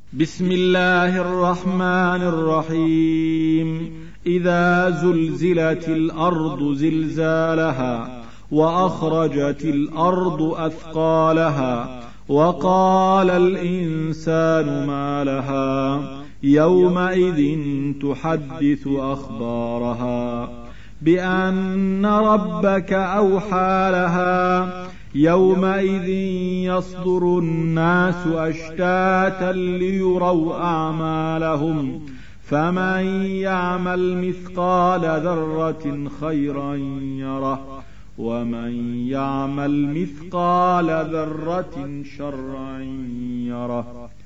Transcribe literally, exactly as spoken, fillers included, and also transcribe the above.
بسم الله الرحمن الرحيم. إذا زلزلت الأرض زلزالها وأخرجت الأرض أثقالها وقال الإنسان ما لها يومئذ تحدث أخبارها بأن ربك أوحى لها يومئذ يصدر الناس أشتاتا ليروا أعمالهم فمن يعمل مثقال ذرة خيرا يره ومن يعمل مثقال ذرة شرا يره.